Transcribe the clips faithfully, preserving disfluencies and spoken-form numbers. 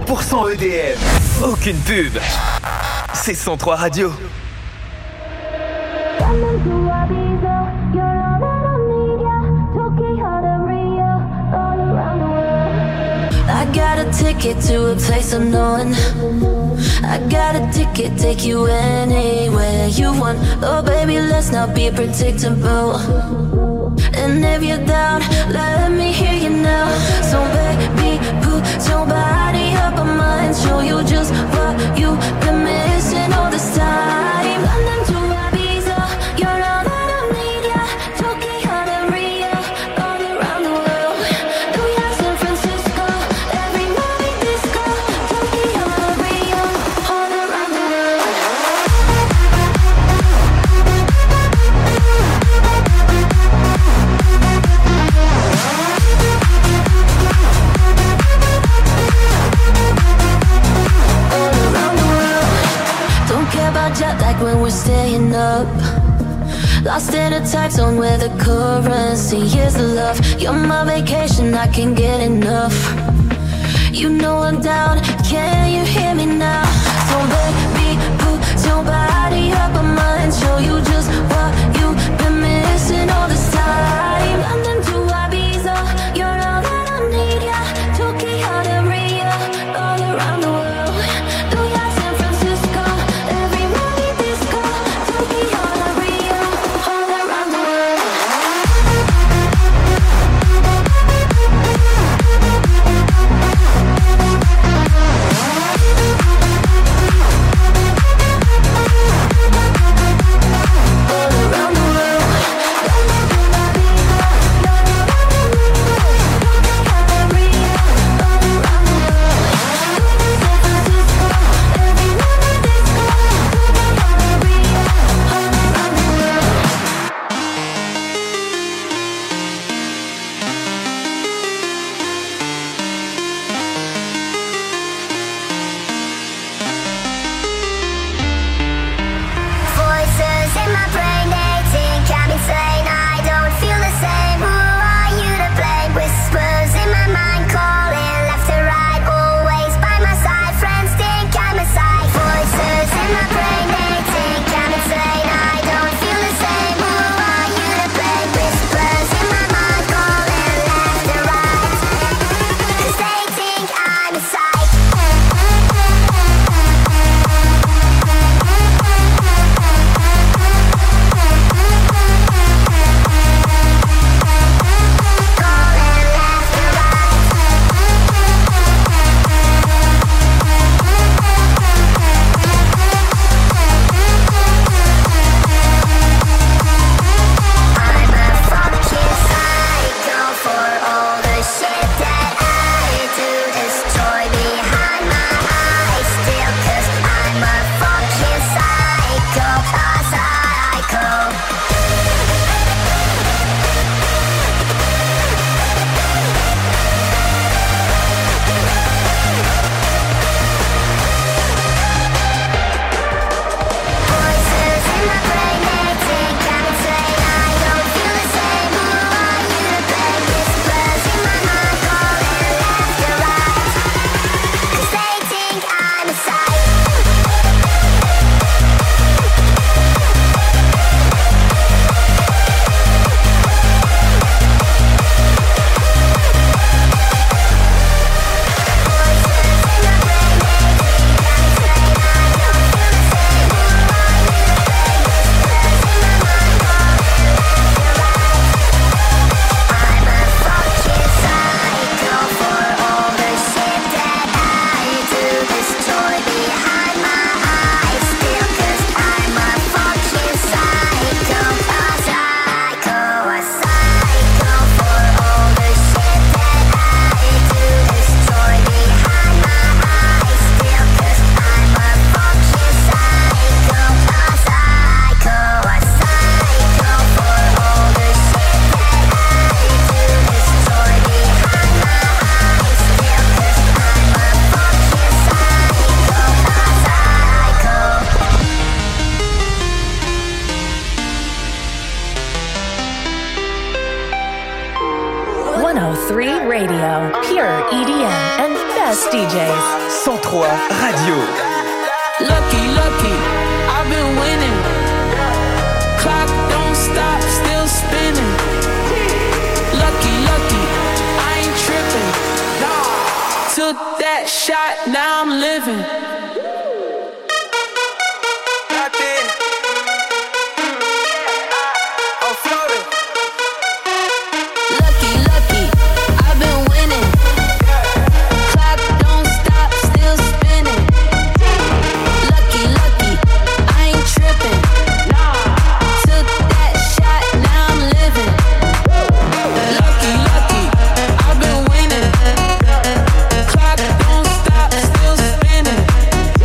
pour cent E D M. Aucune pub. C'est cent trois Radio. I got a ticket to a place unknown. I got a ticket, take you anywhere you want. Oh baby, let's not be predictable. And if you're down, let me hear you now. So baby, put your body up on mine. Show you just what you've been missing all this time. London to Ibiza, you're all that I need, yeah. Tokyo to Rio, all around the world. New York, San Francisco, every night disco. Tokyo to Rio, all around the world. Jet lag when we're staying up. Lost in a time zone where the currency is the love. You're my vacation, I can't get enough. You know I'm down, can you hear me now? So baby, put your body up on mine. Show you just what you've been missing all this time. London to Ibiza, you're all that I need, yeah. Tokyo to Rio, all around the world. New York, San Francisco, every night disco. Tokyo to Rio, all around the world. All around the world. and best D Js. cent trois Radio. Lucky, lucky, I've been winning. Clock don't stop, still spinning. Lucky, lucky, I ain't tripping. Took that shot, now I'm living. Clock don't stop, still spinning.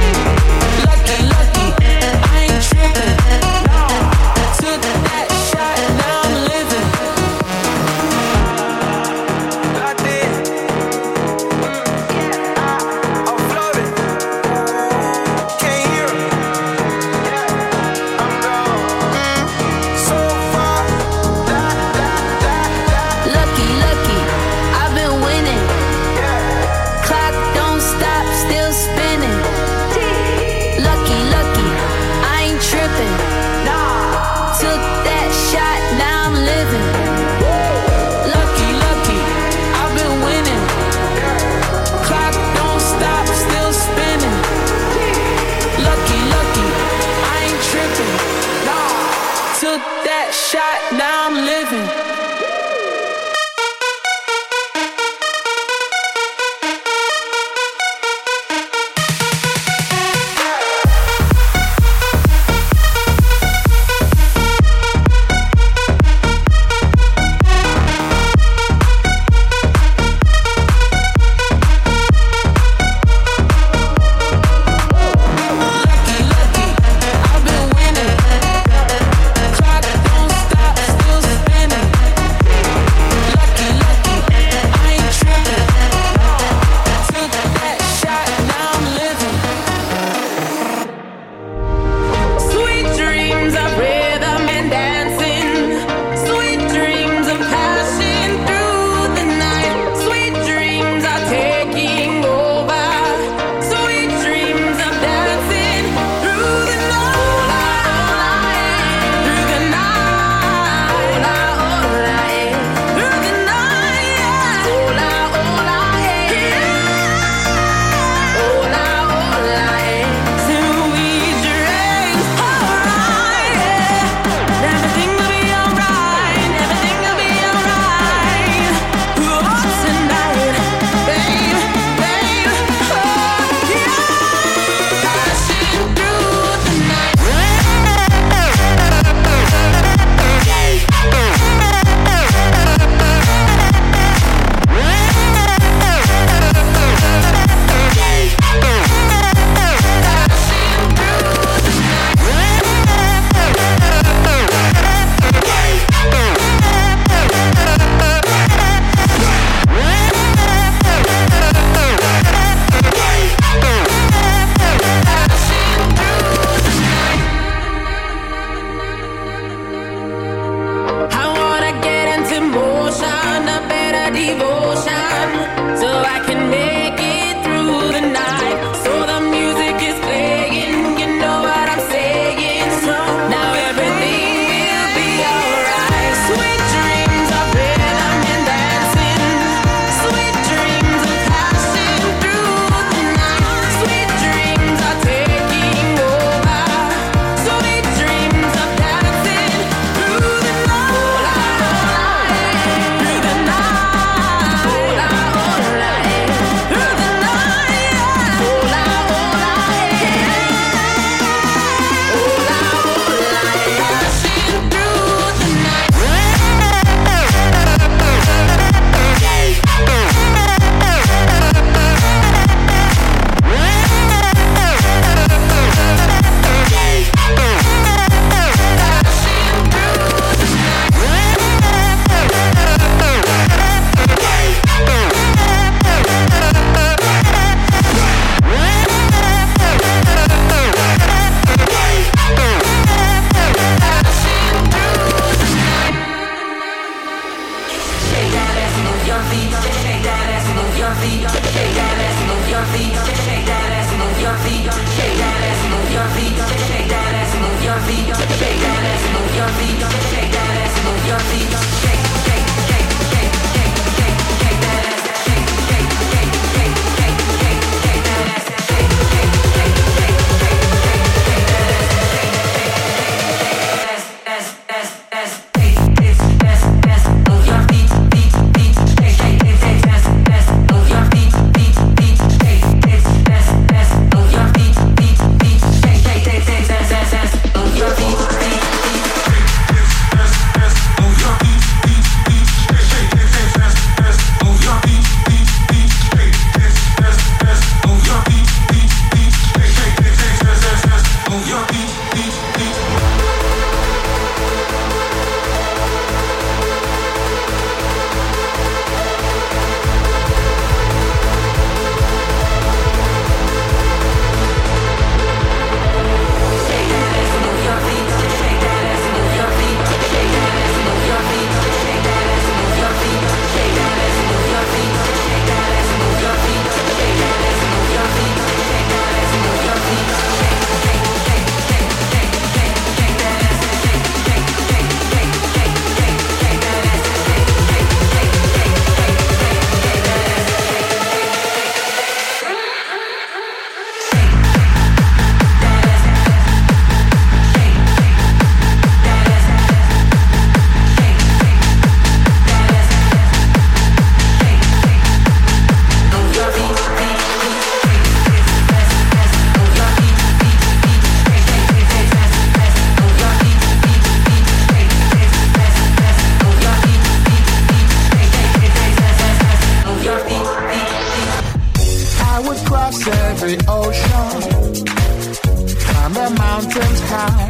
I would cross every ocean, climb the mountains high.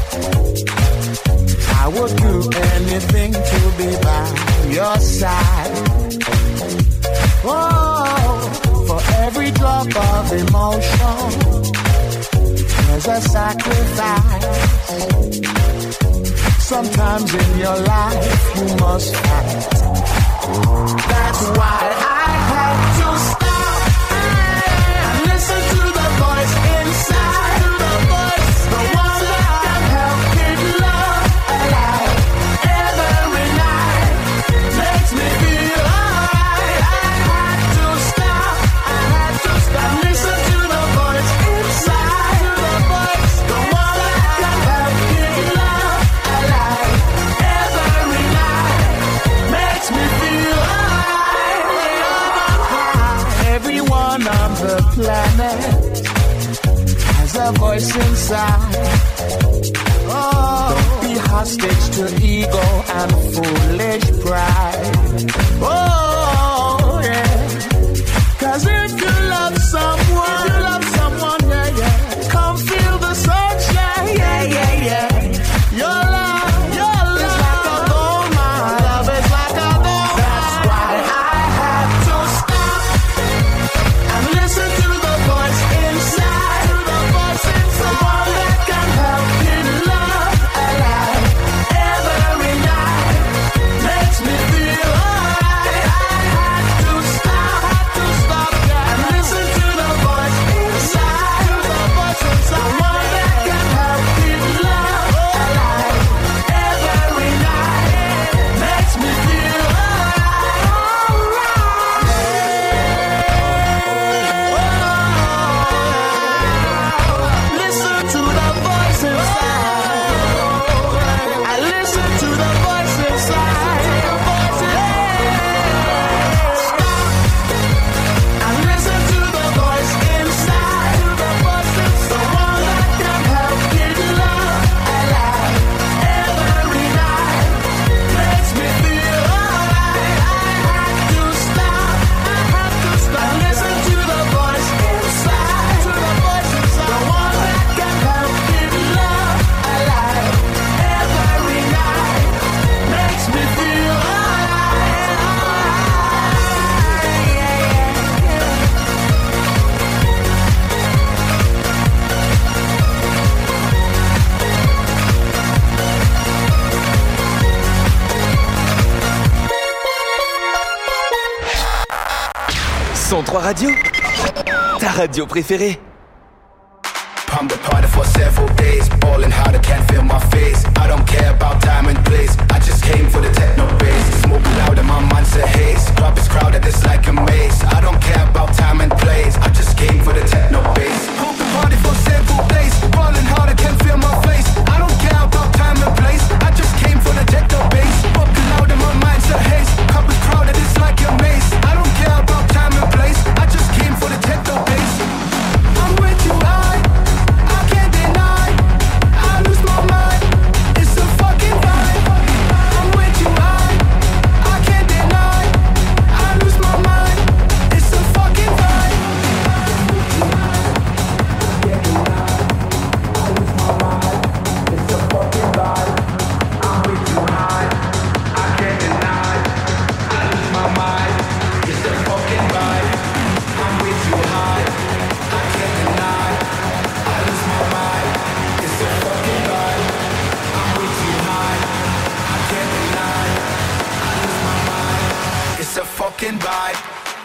I would do anything to be by your side. Oh, for every drop of emotion, there's a sacrifice. Sometimes in your life you must fight. That's why I had to stop and listen to the voice inside. The voice, the one that can help keep love alive. Every night makes me feel alright. I had to stop, I had to stop. Listen to the voice inside. The voice, the one that can help keep love alive. Every night makes me feel alright. Everyone on the planet has a voice inside. Oh, don't be hostage to ego and foolish pride. Oh, yeah. Cause if you love someone, if you love someone, yeah, yeah, come feel the sunshine, yeah, yeah, yeah. Your love, your love is like a gold mine. Love is like a gold mine. That's why I had to stop and listen to the voice inside. The voice inside. The one that can help keep love alive. Every night makes me feel alright. I had to stop, had to stop, yeah, and listen to the voice inside. The voice inside. The one that can help keep love alive. Every night makes me feel alright. Listen to the voice inside. I listen to the voice inside. Stop and listen to the voice inside. The voice inside. The one that can help keep love alive. Every night makes me feel alright. I had to stop, I had to stop. Listen to the voice inside. To the voice inside. The one that can help keep love alive. Every night makes me feel alright. cent trois Radio, ta radio préférée. Pumped the party for several days, balling hard, I can't feel my face. I don't care about time and place, I just came for the techno bass. Smoke loud and my mind's a haze. Club is crowded, it's like a maze. I don't care about time and place, I just came for the techno bass. Pumped the party for several days, balling hard, I can't feel my face. I don't care about time and place, I just came for the techno bass. Smoke loud and my mind's a haze. Club is crowded, it's like a maze. I don't care about time and place, I just came for the techno bass. I'm way too high, I can't deny, I lose my mind, it's a fucking vibe. I'm way too high, I can't deny, I lose my mind, it's a fucking vibe. It's a fucking vibe. I'm way too high, I can't deny, I lose my mind, it's a fucking vibe. I'm way too high, I can't deny, I lose my mind, it's a fucking vibe. I'm way too high, I can't deny, I lose my mind, it's a fucking vibe.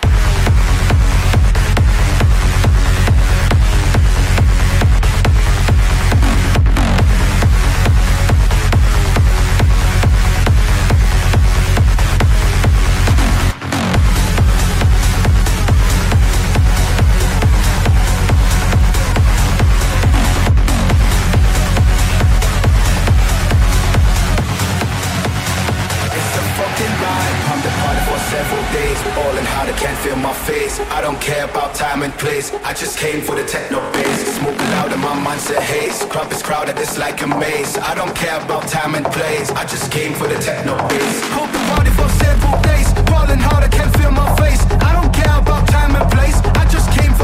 I don't care about time and place, I just came for the techno bass. Smoke loud and my mind's a haze. Club is crowded, it's like a maze. I don't care about time and place, I just came for the techno bass. Hold the party for several days, balling hard, I can't feel my face. I don't care about time and place, I just came for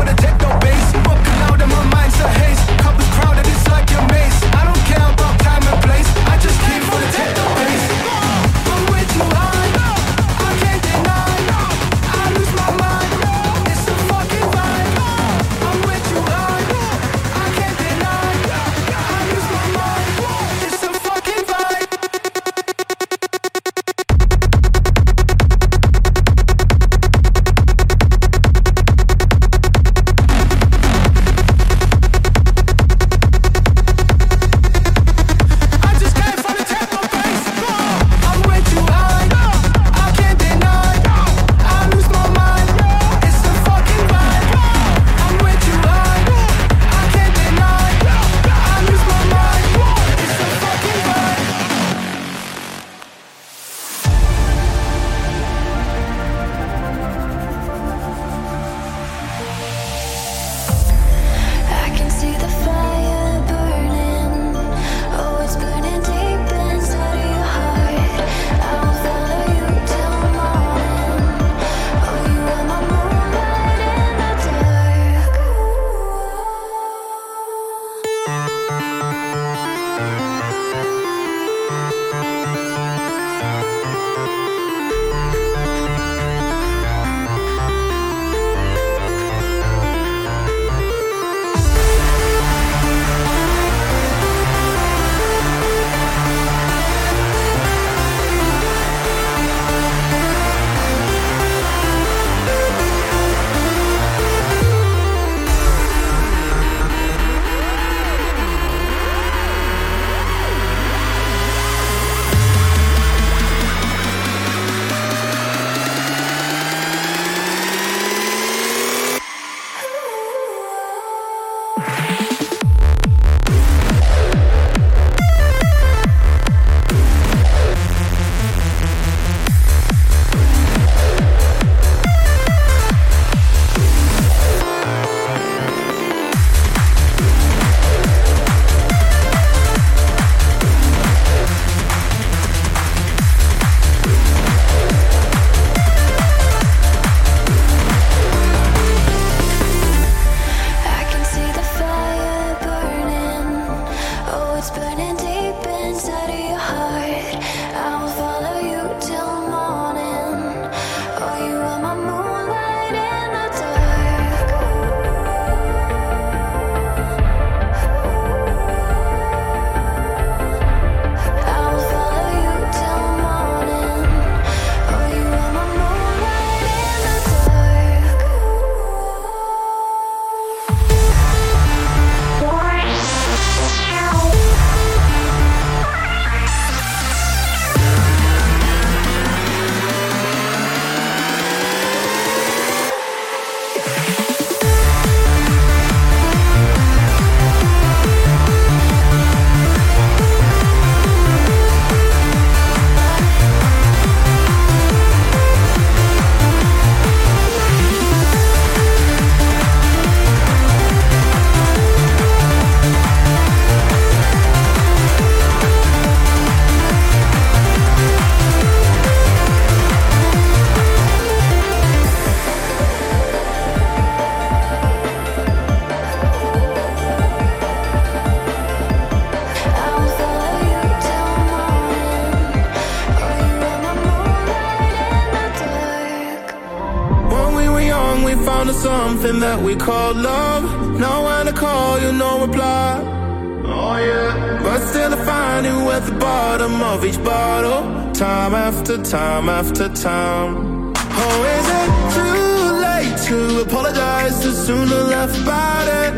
something that we call love. Now when I call, you no reply. Oh yeah. But still I find you at the bottom of each bottle, time after time after time. Oh, is it too late to apologize too soon to laugh about it?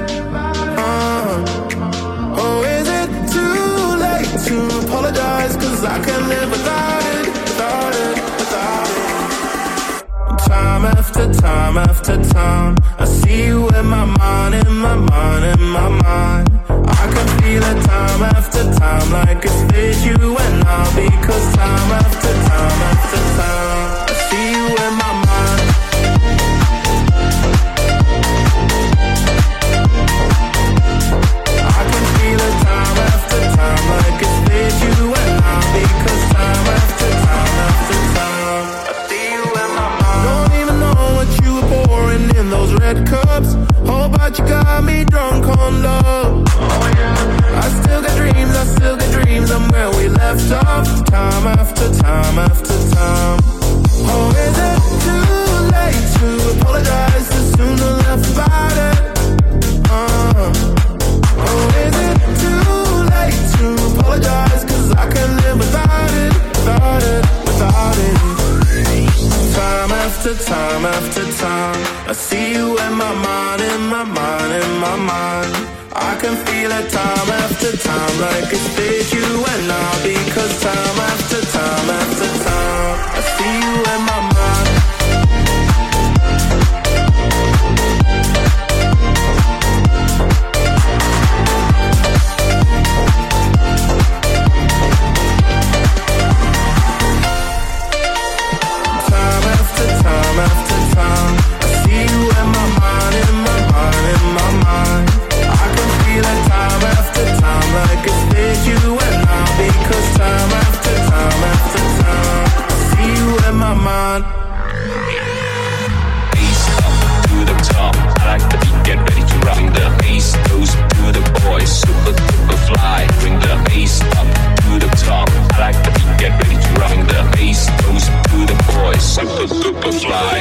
Uh, oh, is it too late to apologize? Cause I can't live without it, without it, without it. Time after time after time, I see you in my mind, in my mind, in my mind. I can feel it time after time, like it's with you and I. Because time after time after time, I see you in my mind. I can feel it time after time, like it's with you and I. Because time after time after time, I see you in my mind. Don't even know what you were pouring in those red cups. Oh, but you got me drunk on love. Oh yeah. I still got dreams, I still got dreams. I'm where we left off, time after time after time. Oh, is it too late to apologize too soon to laugh about it? Uh, oh, is it too late to apologize? Cause I can't live without it, without it, without it. Time after time after time, I see you in my mind, in my mind, in my mind. I can feel it time after time, like it's with you and I. Because time after time after time, I see you in my mind. Time after time after time, I see you in my mind, in my mind, in my mind. I can feel it time after time, like it's with you and I. Because time after time after time, I see you in my mind. Bass up to the top, I like the beat, get ready to rock. Bring the bass goes to the boys, super super fly. Bring the bass up to the top, I like the beat, get ready to rock. Bring the bass goes to the boys, super super fly.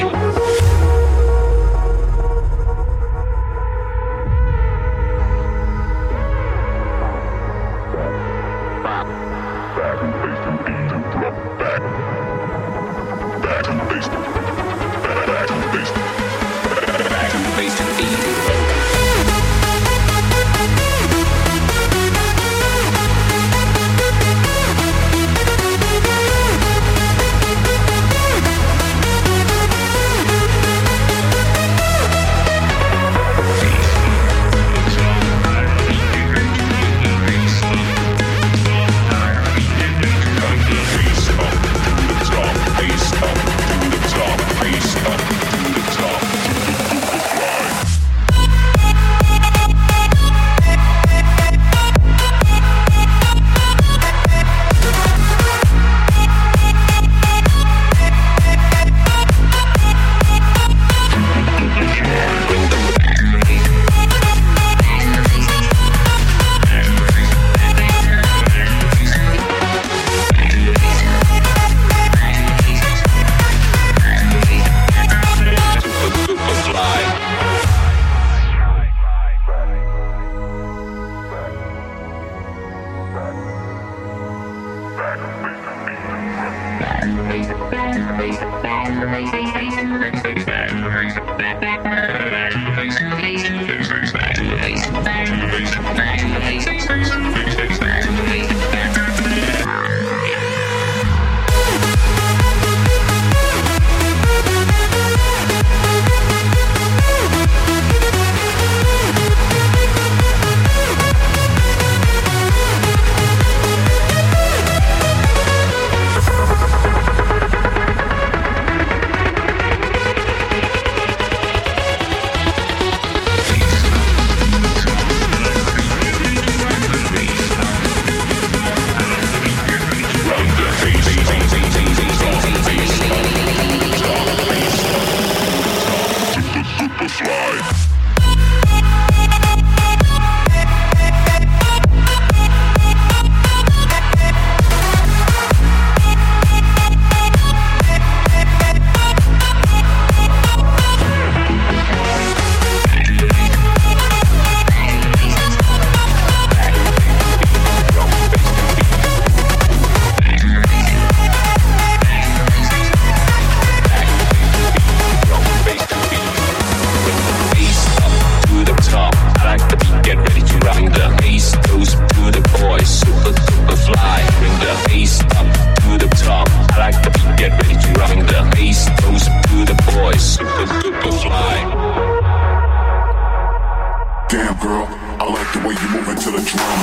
girl, I like the way you move into the drum.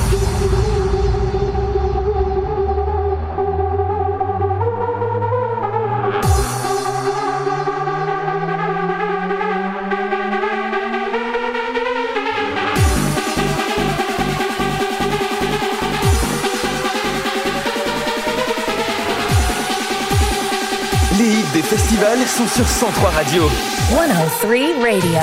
Les hits des festivals sont sur cent trois Radio. one oh three Radio.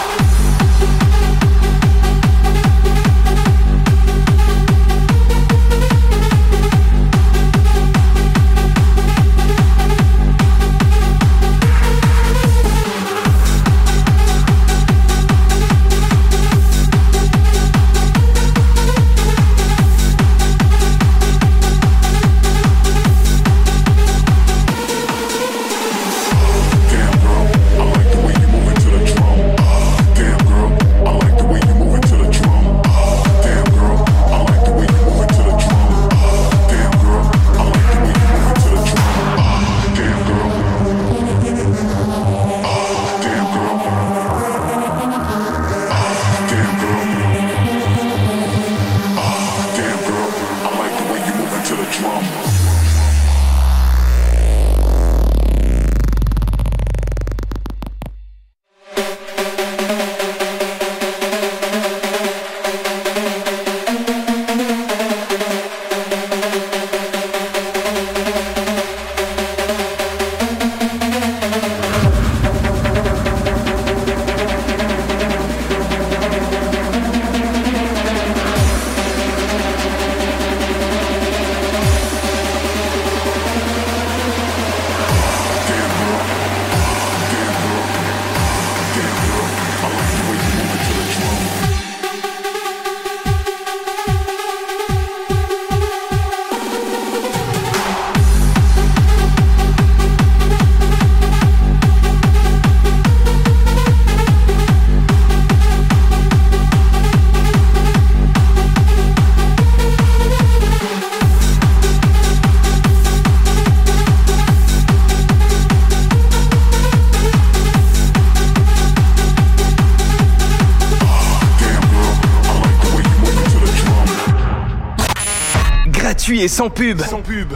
Gratuit et sans pub. Sans pub.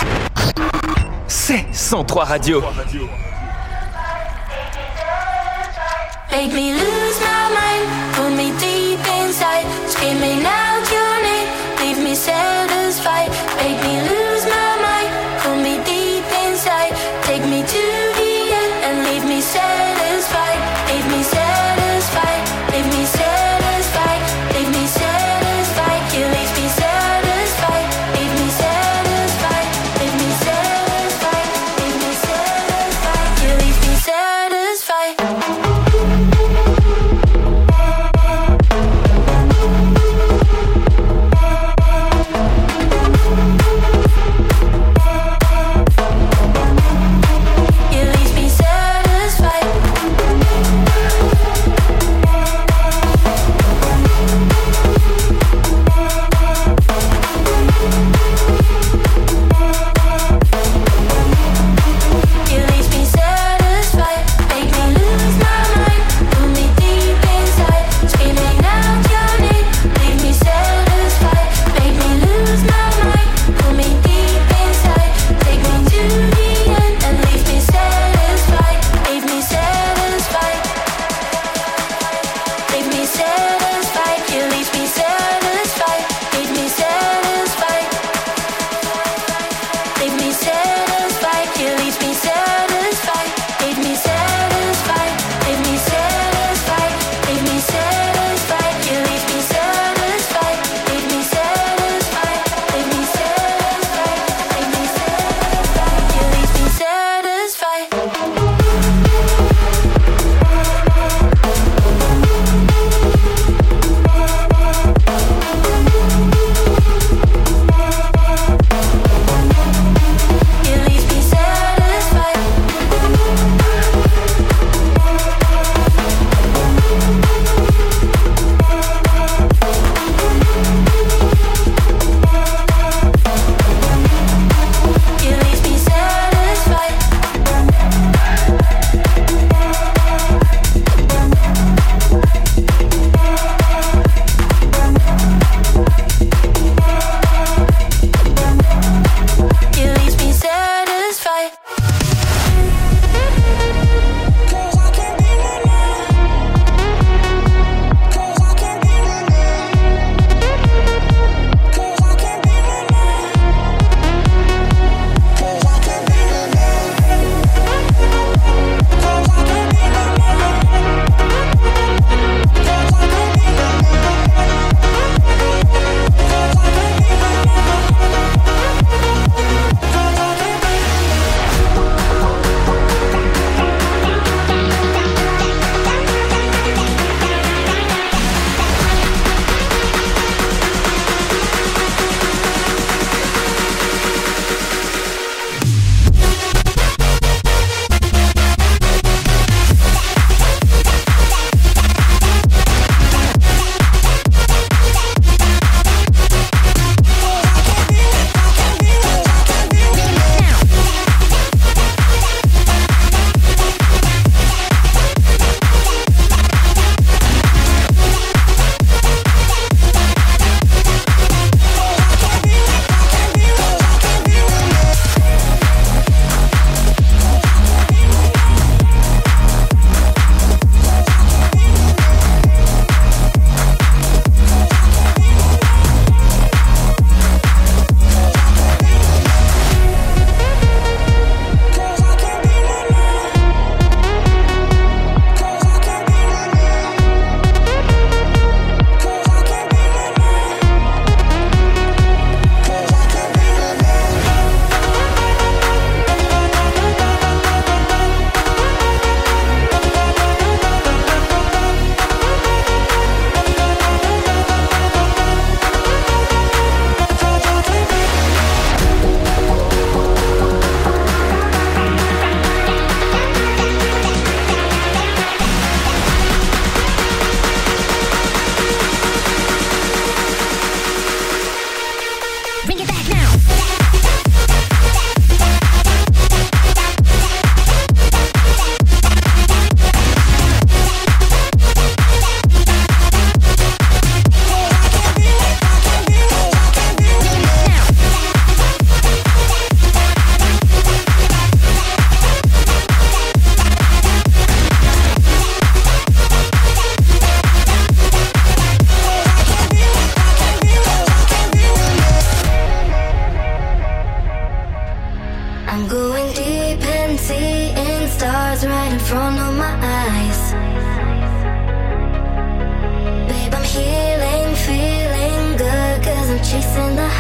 C'est cent trois Radio. Make me lose my mind, pull me deep inside, screaming out your name, leave me satisfied. Make me lose my mind, pull me deep inside, take me to the end and leave me satisfied. Leave me satisfied, leave me satisfied, leave me satisfied. You leave me satisfied, leave me satisfied, leave me satisfied, leave me satisfied. You leave me satisfied.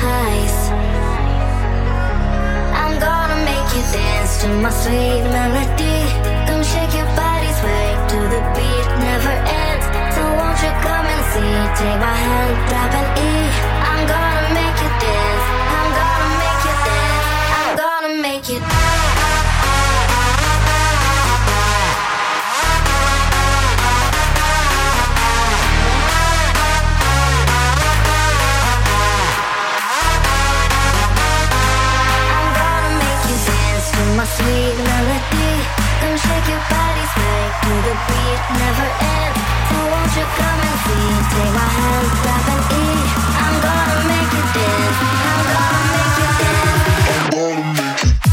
highs. I'm gonna make you dance to my sweet melody. Come shake your body, sway to the beat, never ends. So won't you come and see? Take my hand, grab an E. I'm gonna make you dance. I'm gonna make you dance. I'm gonna make you dance. My sweet melody, come shake your body, sway to the beat, never ends. So won't you come and see? Take my hand, grab an E. I'm gonna make you dance. I'm gonna make you dance. I'm gonna make you.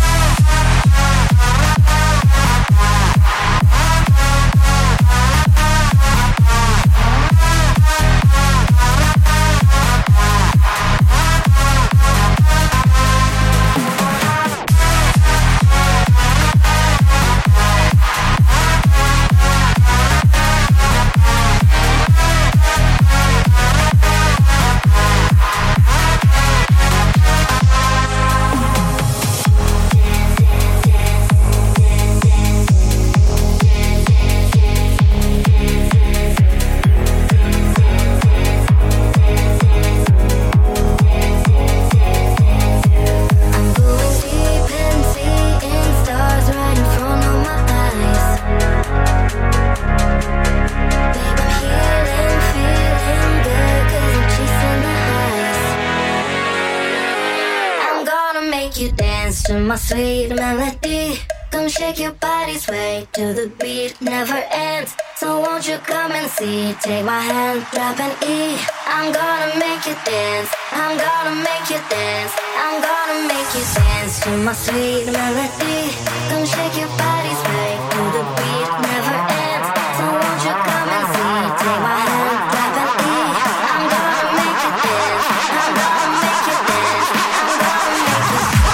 My sweet melody, come shake your body, sway to the beat, never ends. So won't you come and see? Take my hand, grab an E. I'm gonna make you dance. I'm gonna make you dance. I'm gonna make you dance to my sweet melody. Come shake your body, sway to the beat, never ends. So won't you come and see? Take my hand, grab an E. I'm gonna make you dance. I'm gonna make you dance. I'm gonna make you dance.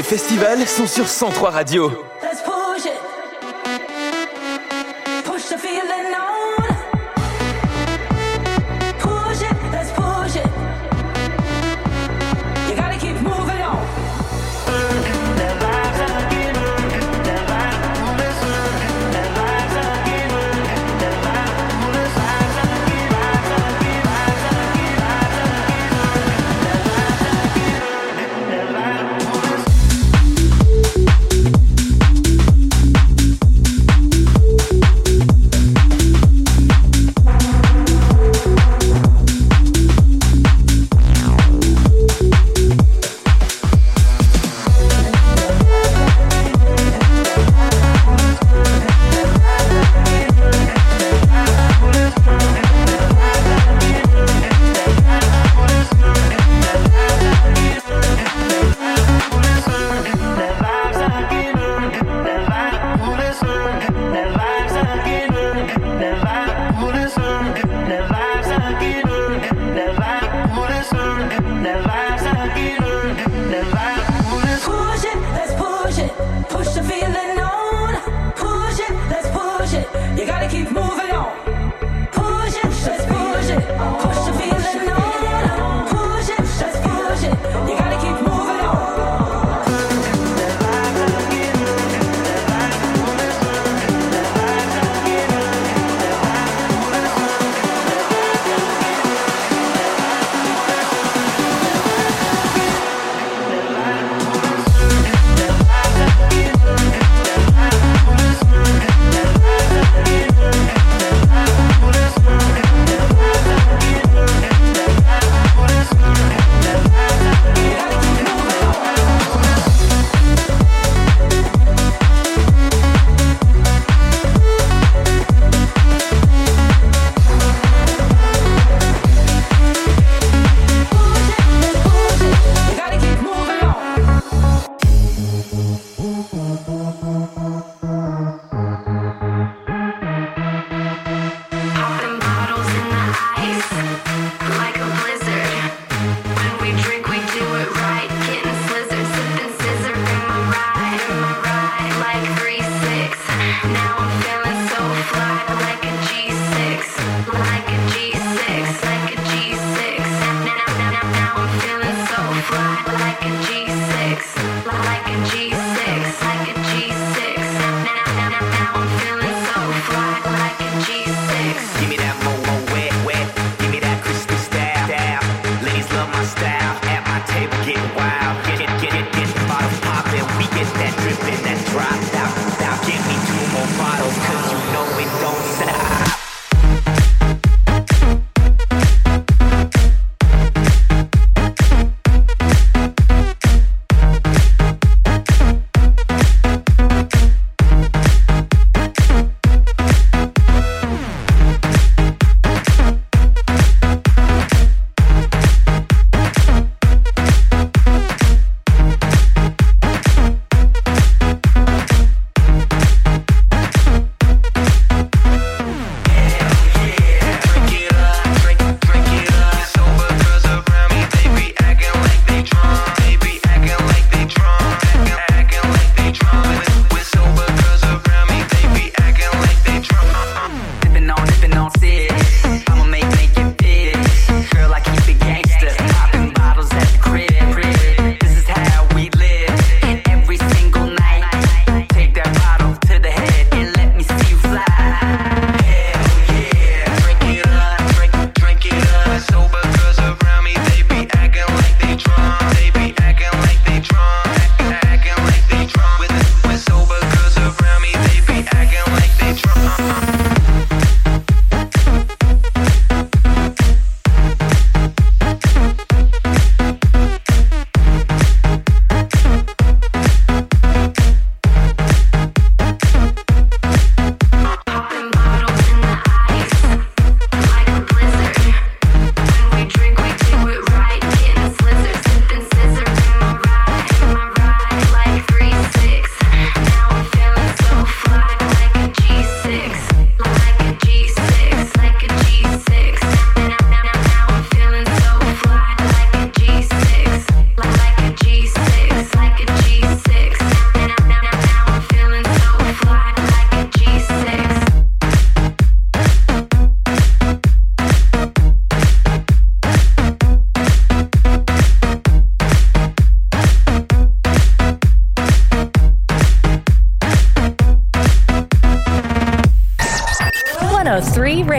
festivals sont sur cent trois Radio. Let's push it. Push the feeling on. Push it, let's push it. You gotta keep moving on. Give me that mo mo wet wet. Give me that crispy.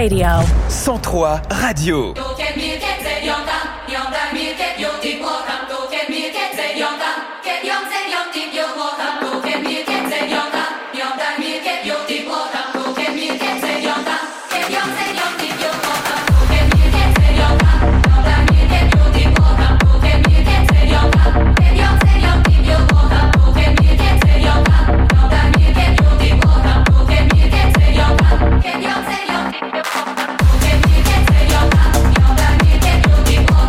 Radio. cent trois Radio.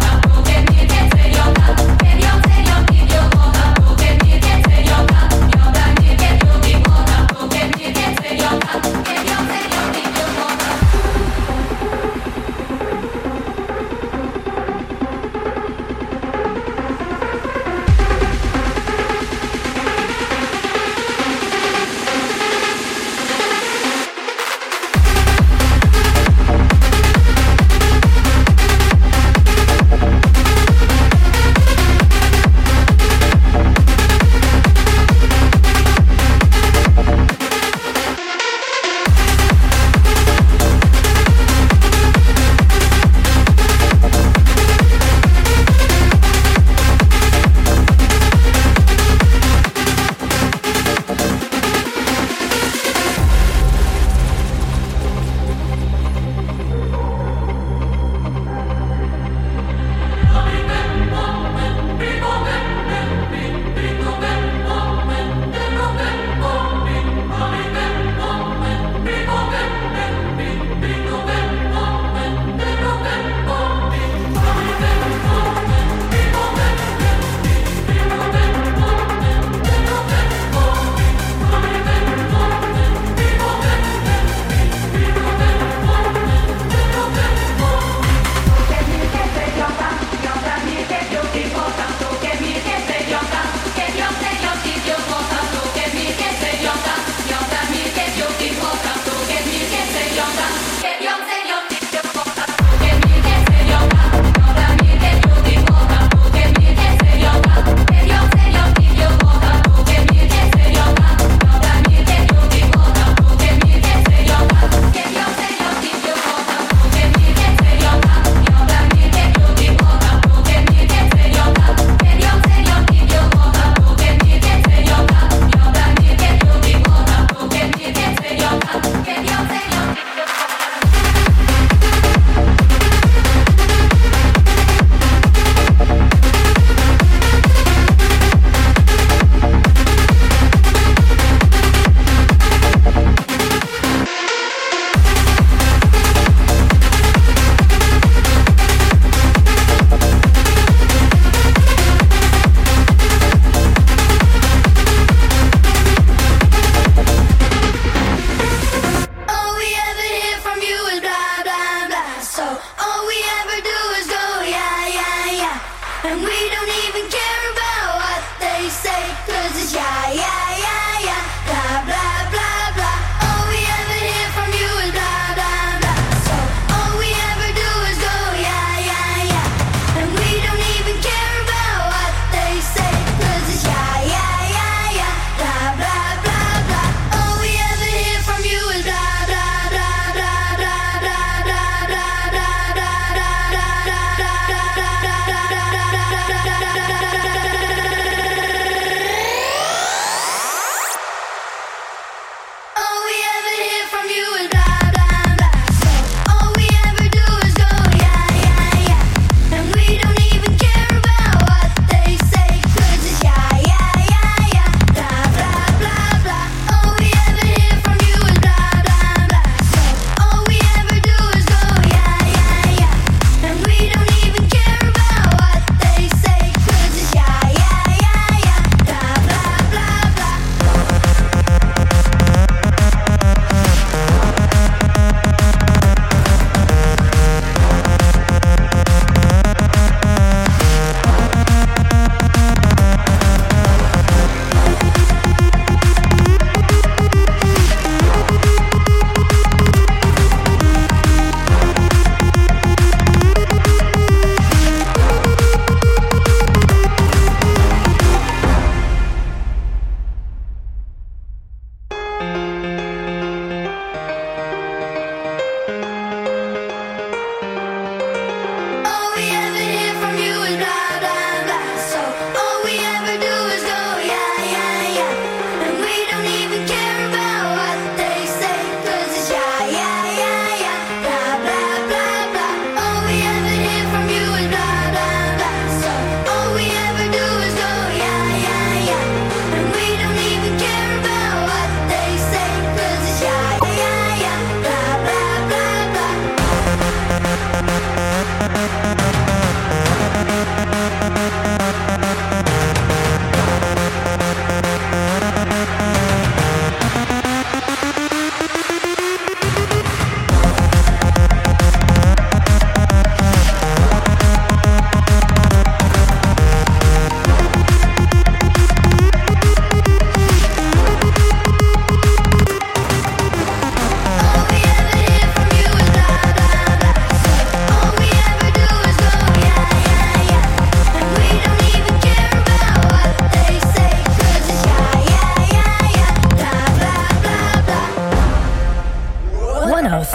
Yo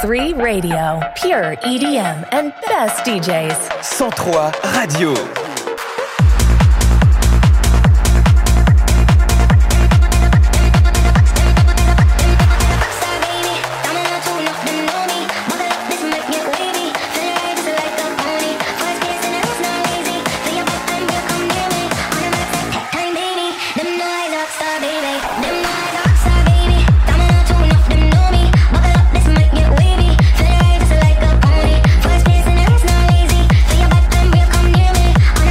three Radio. Pure E D M and best D Js. cent trois Radio. First place in the race, not lazy. Feel your back and we'll come near me.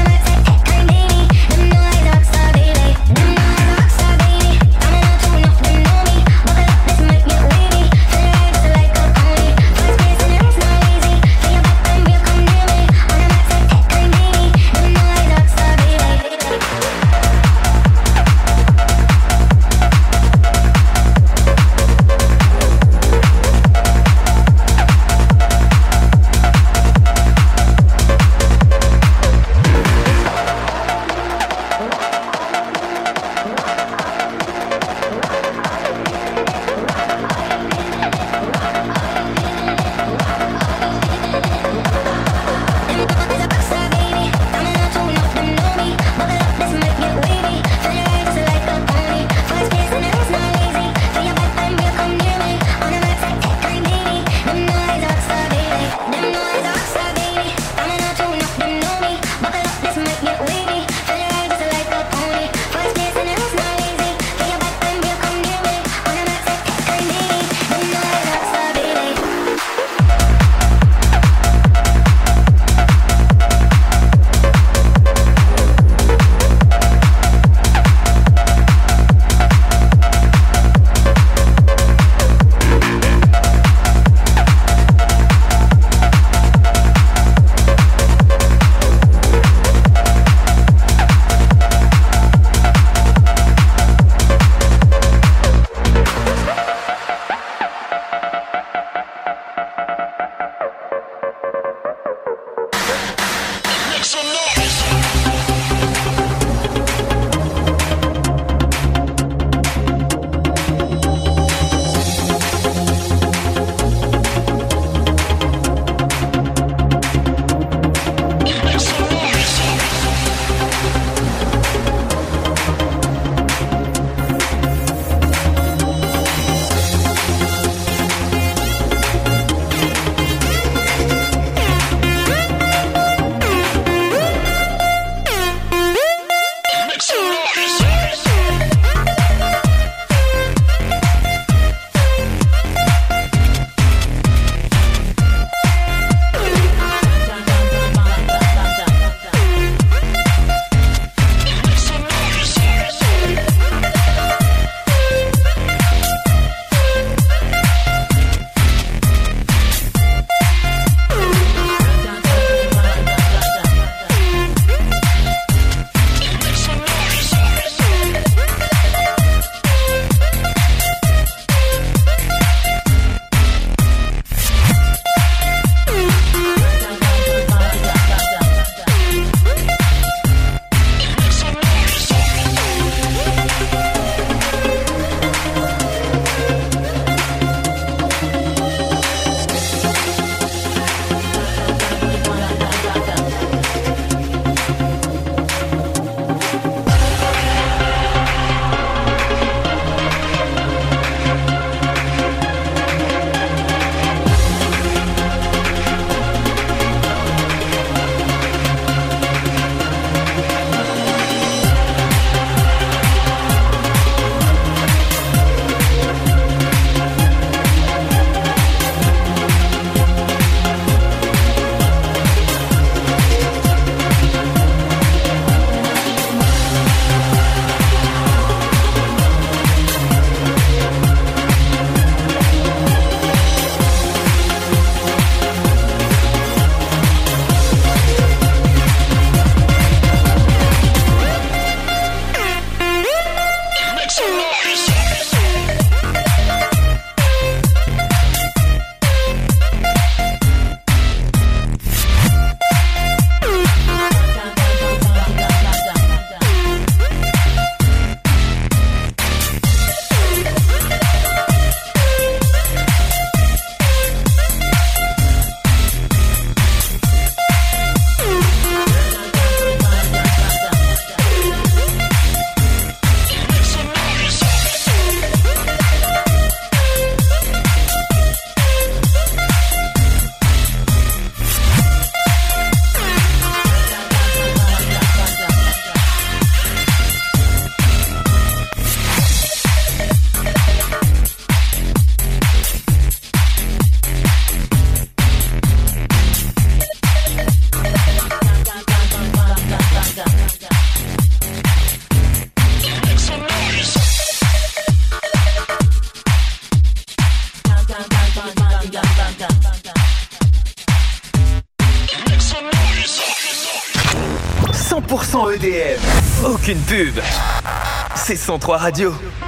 pour cent E D M. Aucune pub. C'est cent trois Radio.